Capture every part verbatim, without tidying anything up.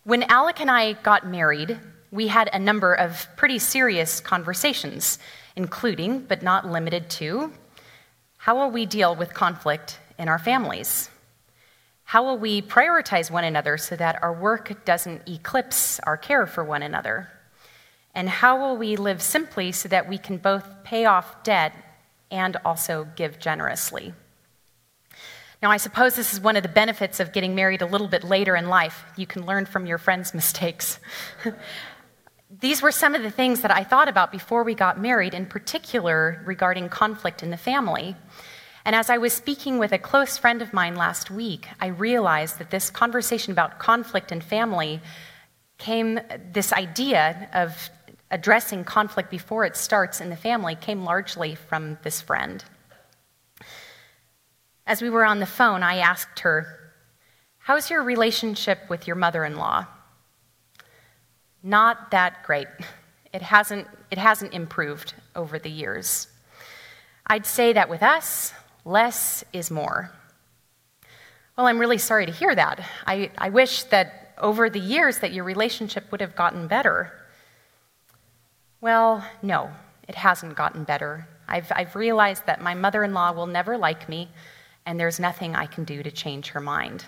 When Alec and I got married, we had a number of pretty serious conversations, including, but not limited to, how will we deal with conflict in our families? How will we prioritize one another so that our work doesn't eclipse our care for one another? And how will we live simply so that we can both pay off debt and also give generously? Now, I suppose this is one of the benefits of getting married a little bit later in life. You can learn from your friends' mistakes. These were some of the things that I thought about before we got married, in particular regarding conflict in the family. And as I was speaking with a close friend of mine last week, I realized that this conversation about conflict in family came, this idea of addressing conflict before it starts in the family came largely from this friend. As we were on the phone, I asked her, "How's your relationship with your mother-in-law?" Not that great. It hasn't, it hasn't improved over the years. I'd say that with us, less is more. Well, I'm really sorry to hear that. I, I wish that over the years that your relationship would have gotten better. Well, no, it hasn't gotten better. I've, I've realized that my mother-in-law will never like me, and there's nothing I can do to change her mind.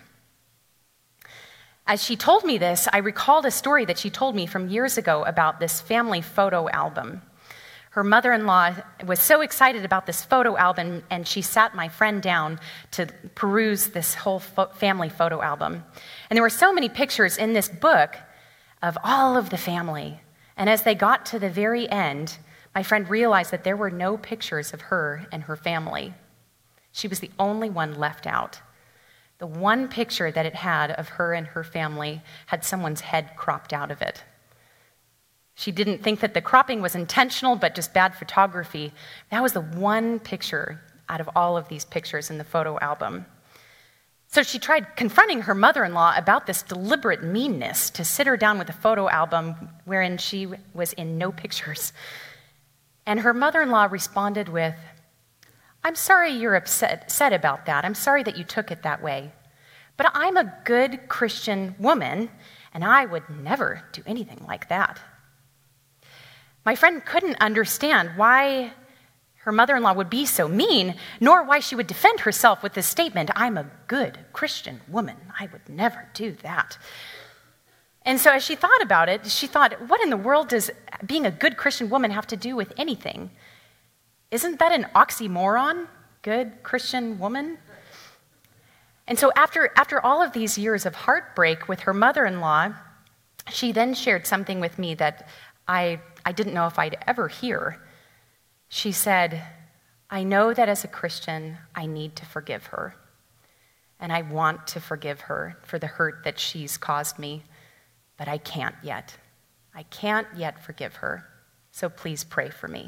As she told me this, I recalled a story that she told me from years ago about this family photo album. Her mother-in-law was so excited about this photo album, and she sat my friend down to peruse this whole fo- family photo album. And there were so many pictures in this book of all of the family. And as they got to the very end, my friend realized that there were no pictures of her and her family. She was the only one left out. The one picture that it had of her and her family had someone's head cropped out of it. She didn't think that the cropping was intentional, but just bad photography. That was the one picture out of all of these pictures in the photo album. So she tried confronting her mother-in-law about this deliberate meanness to sit her down with a photo album wherein she was in no pictures. And her mother-in-law responded with, "I'm sorry you're upset, upset about that. I'm sorry that you took it that way. But I'm a good Christian woman, and I would never do anything like that." My friend couldn't understand why her mother-in-law would be so mean, nor why she would defend herself with this statement, "I'm a good Christian woman. I would never do that." And so as she thought about it, she thought, what in the world does being a good Christian woman have to do with anything? Isn't that an oxymoron? Good Christian woman? And so after, after all of these years of heartbreak with her mother-in-law, she then shared something with me that I, I didn't know if I'd ever hear. She said, "I know that as a Christian, I need to forgive her. And I want to forgive her for the hurt that she's caused me, but I can't yet. I can't yet forgive her. So please pray for me."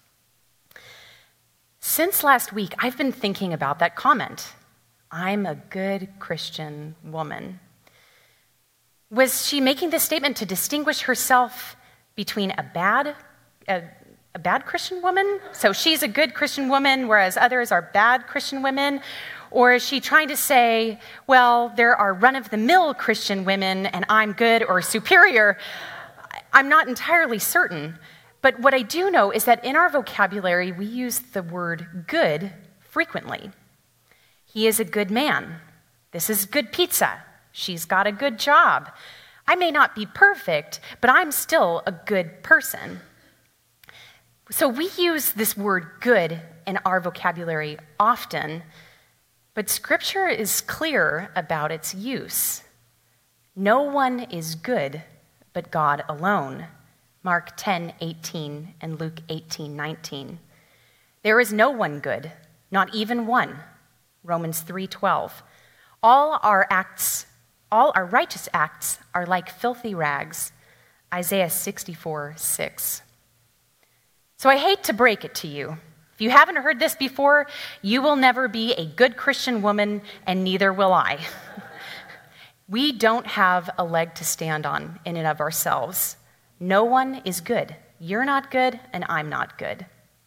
Since last week, I've been thinking about that comment. I'm a good Christian woman. Was she making this statement to distinguish herself between a bad, a, a bad Christian woman? So she's a good Christian woman, whereas others are bad Christian women? Or is she trying to say, well, there are run-of-the-mill Christian women, and I'm good or superior? I'm not entirely certain. But what I do know is that in our vocabulary, we use the word good frequently. He is a good man. This is good pizza. She's got a good job. I may not be perfect, but I'm still a good person. So we use this word good in our vocabulary often, but Scripture is clear about its use. No one is good but God alone. Mark ten eighteen and Luke eighteen nineteen. There is no one good, not even one. Romans three twelve. All our acts, all our righteous acts are like filthy rags. Isaiah sixty-four six. So I hate to break it to you. If you haven't heard this before, you will never be a good Christian woman, and neither will I. We don't have a leg to stand on in and of ourselves. No one is good. You're not good, and I'm not good.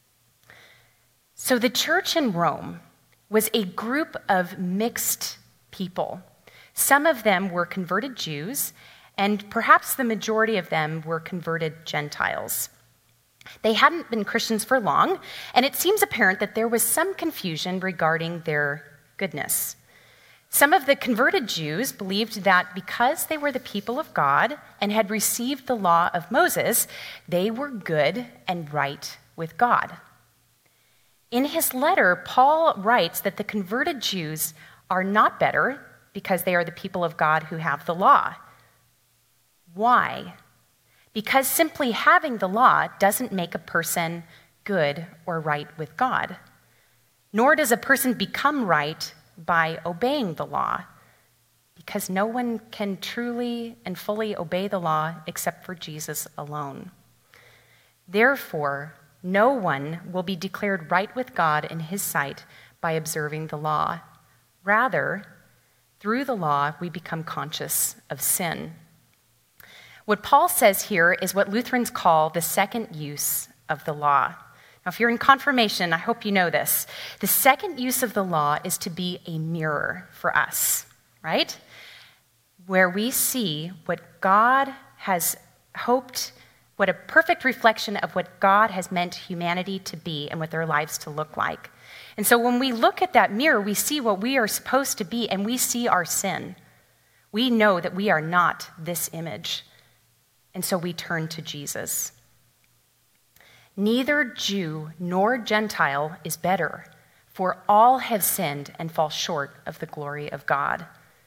So the church in Rome was a group of mixed people. Some of them were converted Jews, and perhaps the majority of them were converted Gentiles. They hadn't been Christians for long, and it seems apparent that there was some confusion regarding their goodness. Some of the converted Jews believed that because they were the people of God and had received the law of Moses, they were good and right with God. In his letter, Paul writes that the converted Jews are not better because they are the people of God who have the law. Why? Because simply having the law doesn't make a person good or right with God. Nor does a person become right by obeying the law, because no one can truly and fully obey the law except for Jesus alone. Therefore, no one will be declared right with God in his sight by observing the law. Rather, through the law, we become conscious of sin. What Paul says here is what Lutherans call the second use of the law. Now, if you're in confirmation, I hope you know this. The second use of the law is to be a mirror for us, right? Where we see what God has hoped, what a perfect reflection of what God has meant humanity to be and what their lives to look like. And so when we look at that mirror, we see what we are supposed to be, and we see our sin. We know that we are not this image. And so we turn to Jesus. Neither Jew nor Gentile is better, for all have sinned and fall short of the glory of God.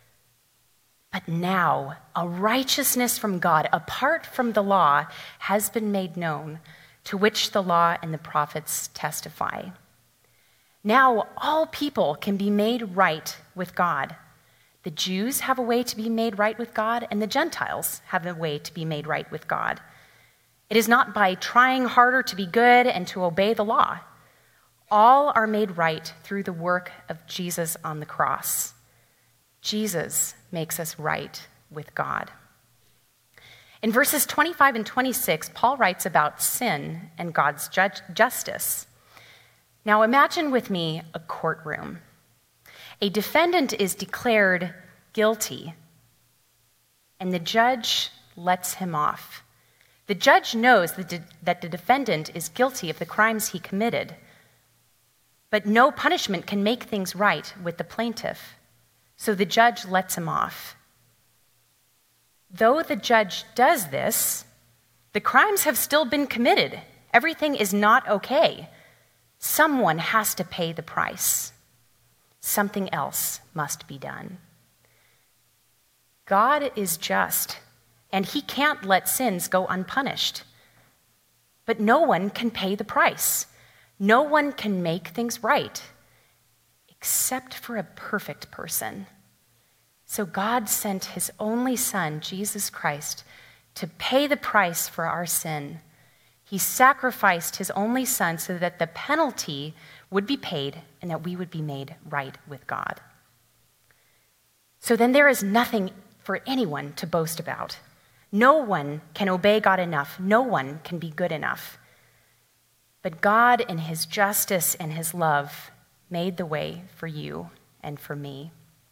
But now, a righteousness from God, apart from the law, has been made known, to which the law and the prophets testify. Now, all people can be made right with God. The Jews have a way to be made right with God, and the Gentiles have a way to be made right with God. It is not by trying harder to be good and to obey the law. All are made right through the work of Jesus on the cross. Jesus makes us right with God. In verses twenty-five and twenty-six, Paul writes about sin and God's judge- justice. Now imagine with me a courtroom. A defendant is declared guilty, and the judge lets him off. The judge knows that the defendant is guilty of the crimes he committed, but no punishment can make things right with the plaintiff, so the judge lets him off. Though the judge does this, the crimes have still been committed. Everything is not okay. Someone has to pay the price. Something else must be done. God is just, and he can't let sins go unpunished. But no one can pay the price. No one can make things right, except for a perfect person. So God sent his only Son, Jesus Christ, to pay the price for our sin. He sacrificed his only Son so that the penalty would be paid and that we would be made right with God. So then there is nothing for anyone to boast about. No one can obey God enough. No one can be good enough. But God, in his justice and his love, made the way for you and for me.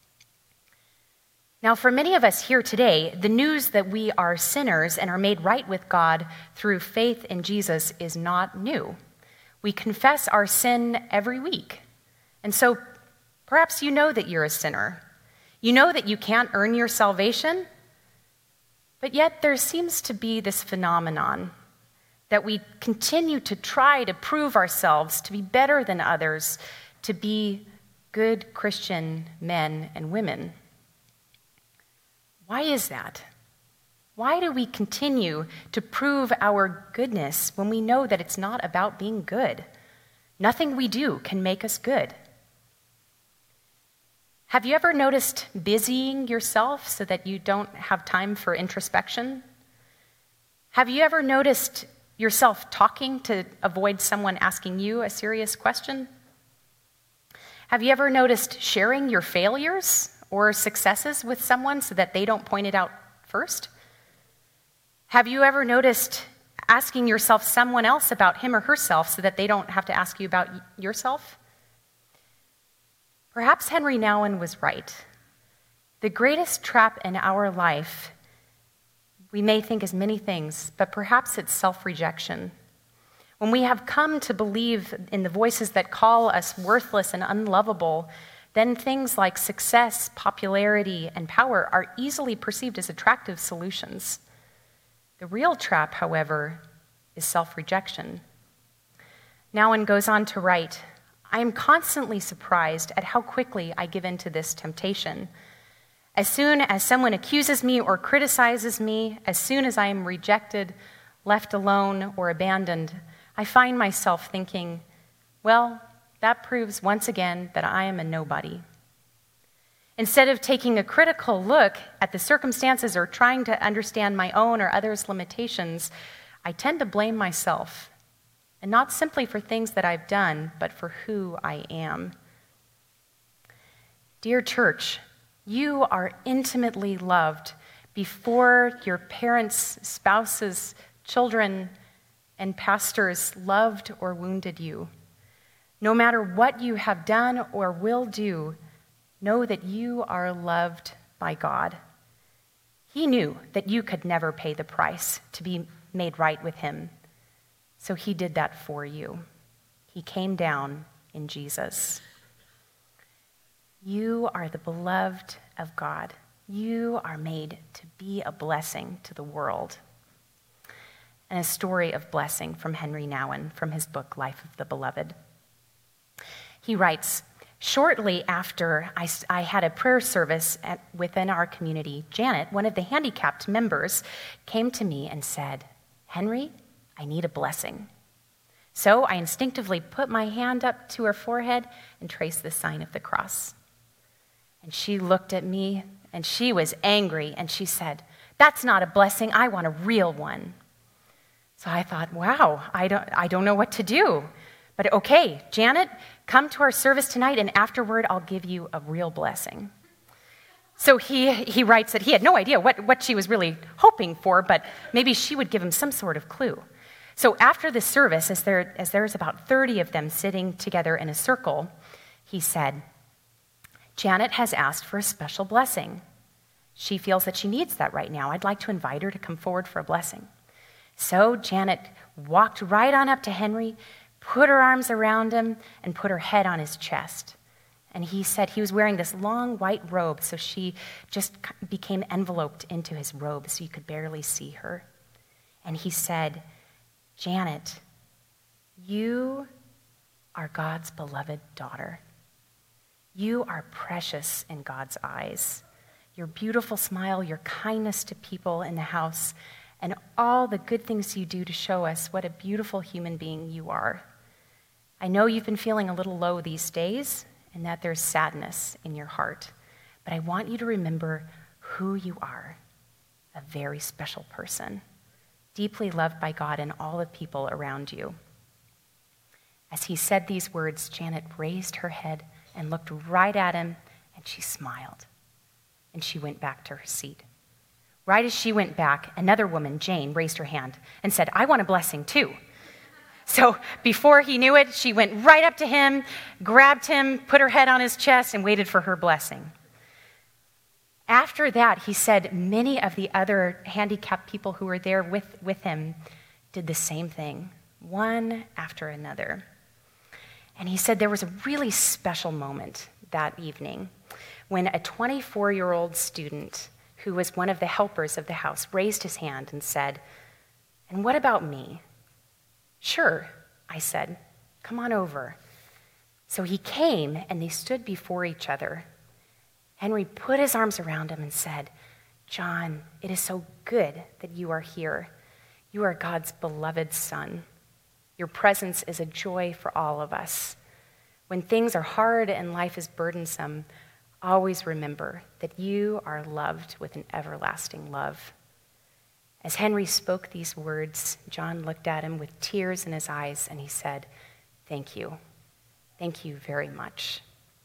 Now, for many of us here today, the news that we are sinners and are made right with God through faith in Jesus is not new. We confess our sin every week. And so perhaps you know that you're a sinner. You know that you can't earn your salvation, but yet there seems to be this phenomenon that we continue to try to prove ourselves to be better than others, to be good Christian men and women. Why is that? Why do we continue to prove our goodness when we know that it's not about being good? Nothing we do can make us good. Have you ever noticed busying yourself so that you don't have time for introspection? Have you ever noticed yourself talking to avoid someone asking you a serious question? Have you ever noticed sharing your failures or successes with someone so that they don't point it out first? Have you ever noticed asking yourself someone else about him or herself so that they don't have to ask you about yourself? Perhaps Henry Nouwen was right. The greatest trap in our life We may think as many things, but perhaps it's self-rejection. When we have come to believe in the voices that call us worthless and unlovable, then things like success, popularity, and power are easily perceived as attractive solutions. The real trap, however, is self-rejection. Nouwen goes on to write, I am constantly surprised at how quickly I give in to this temptation. As soon as someone accuses me or criticizes me, as soon as I am rejected, left alone, or abandoned, I find myself thinking, well, that proves once again that I am a nobody. Instead of taking a critical look at the circumstances or trying to understand my own or others' limitations, I tend to blame myself, and not simply for things that I've done, but for who I am. Dear church, you are intimately loved before your parents, spouses, children, and pastors loved or wounded you. No matter what you have done or will do, know that you are loved by God. He knew that you could never pay the price to be made right with him, so he did that for you. He came down in Jesus. You are the beloved of God. You are made to be a blessing to the world. And a story of blessing from Henry Nouwen from his book, Life of the Beloved. He writes, shortly after I, I had a prayer service at, within our community, Janet, one of the handicapped members, came to me and said, Henry, I need a blessing. So I instinctively put my hand up to her forehead and traced the sign of the cross. And she looked at me, and she was angry, and she said, that's not a blessing, I want a real one. So I thought, wow, I don't, I don't know what to do. But okay, Janet, come to our service tonight, and afterward I'll give you a real blessing. So he, he writes that he had no idea what, what she was really hoping for, but maybe she would give him some sort of clue. So after the service, as there as there's about thirty of them sitting together in a circle, he said, Janet has asked for a special blessing. She feels that she needs that right now. I'd like to invite her to come forward for a blessing. So Janet walked right on up to Henry, put her arms around him, and put her head on his chest. And he said he was wearing this long white robe, so she just became enveloped into his robe so you could barely see her. And he said, Janet, you are God's beloved daughter. You are precious in God's eyes. Your beautiful smile, your kindness to people in the house, and all the good things you do to show us what a beautiful human being you are. I know you've been feeling a little low these days and that there's sadness in your heart, but I want you to remember who you are, a very special person, deeply loved by God and all the people around you. As he said these words, Janet raised her head and looked right at him, and she smiled, and she went back to her seat. Right as she went back, another woman, Jane, raised her hand and said, I want a blessing too. So before he knew it, she went right up to him, grabbed him, put her head on his chest, and waited for her blessing. After that, he said many of the other handicapped people who were there with, with him did the same thing, one after another. And he said there was a really special moment that evening when a twenty-four-year-old student who was one of the helpers of the house raised his hand and said, and what about me? Sure, I said, come on over. So he came, and they stood before each other. Henry put his arms around him and said, John, it is so good that you are here. You are God's beloved son. Your presence is a joy for all of us. When things are hard and life is burdensome, always remember that you are loved with an everlasting love. As Henry spoke these words, John looked at him with tears in his eyes, and he said, thank you. Thank you very much.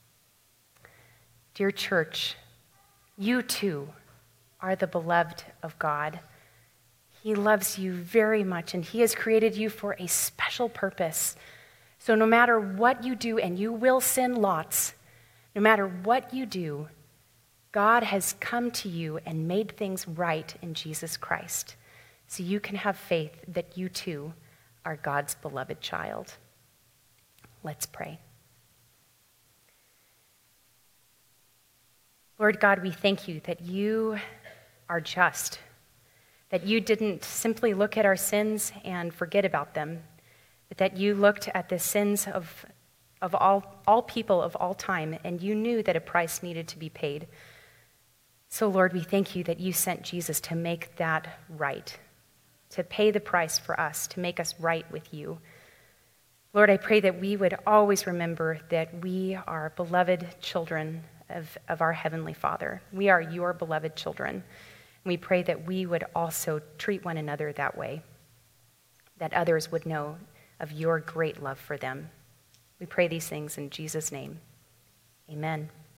Dear church, you too are the beloved of God. He loves you very much, and he has created you for a special purpose. So no matter what you do, and you will sin lots, no matter what you do, God has come to you and made things right in Jesus Christ, so you can have faith that you too are God's beloved child. Let's pray. Lord God, we thank you that you are just, that you didn't simply look at our sins and forget about them, but that you looked at the sins of, of all, all people of all time, and you knew that a price needed to be paid. So, Lord, we thank you that you sent Jesus to make that right, to pay the price for us, to make us right with you. Lord, I pray that we would always remember that we are beloved children of, of our Heavenly Father. We are your beloved children. And we pray that we would also treat one another that way, that others would know of your great love for them. We pray these things in Jesus' name. Amen.